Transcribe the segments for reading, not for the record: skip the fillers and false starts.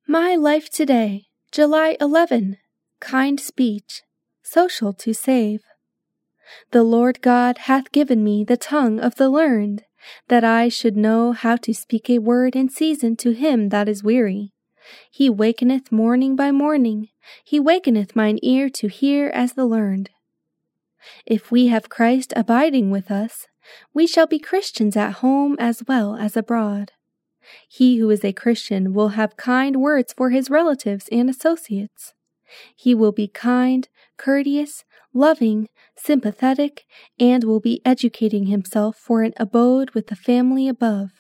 My Life Today, July 11. Kind Speech, Social to Save. The Lord God hath given me the tongue of the learned, that I should know how to speak a word in season to him that is weary. He wakeneth morning by morning, he wakeneth mine ear to hear as the learned. If we have Christ abiding with us, we shall be Christians at home as well as abroad. He who is a Christian will have kind words for his relatives and associates. He will be kind, courteous, loving, sympathetic, and will be educating himself for an abode with the family above.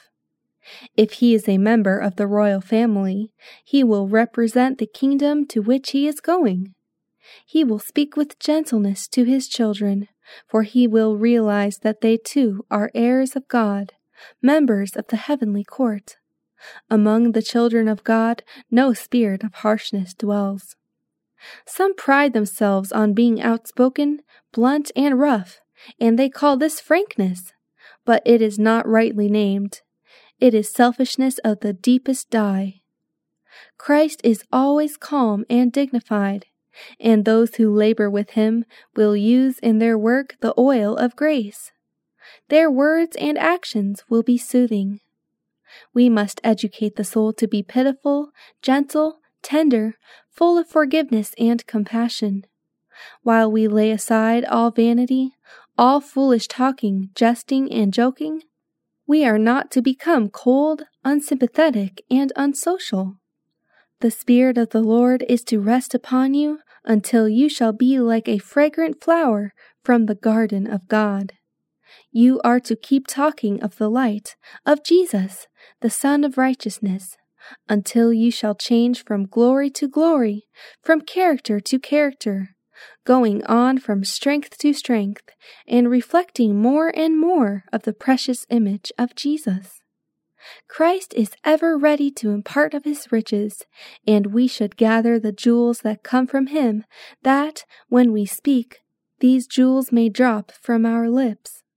If he is a member of the royal family, he will represent the kingdom to which he is going. He will speak with gentleness to his children, for he will realize that they too are heirs of God, members of the heavenly court. Among the children of God, no spirit of harshness dwells. Some pride themselves on being outspoken, blunt, and rough, and they call this frankness, but it is not rightly named. It is selfishness of the deepest dye. Christ is always calm and dignified, and those who labor with him will use in their work the oil of grace. Their words and actions will be soothing. We must educate the soul to be pitiful, gentle, tender, full of forgiveness and compassion. While we lay aside all vanity, all foolish talking, jesting, and joking, we are not to become cold, unsympathetic, and unsocial. The Spirit of the Lord is to rest upon you until you shall be like a fragrant flower from the garden of God. You are to keep talking of the light, of Jesus, the Son of Righteousness, until you shall change from glory to glory, from character to character, going on from strength to strength, and reflecting more and more of the precious image of Jesus. Christ is ever ready to impart of his riches, and we should gather the jewels that come from him, that, when we speak, these jewels may drop from our lips.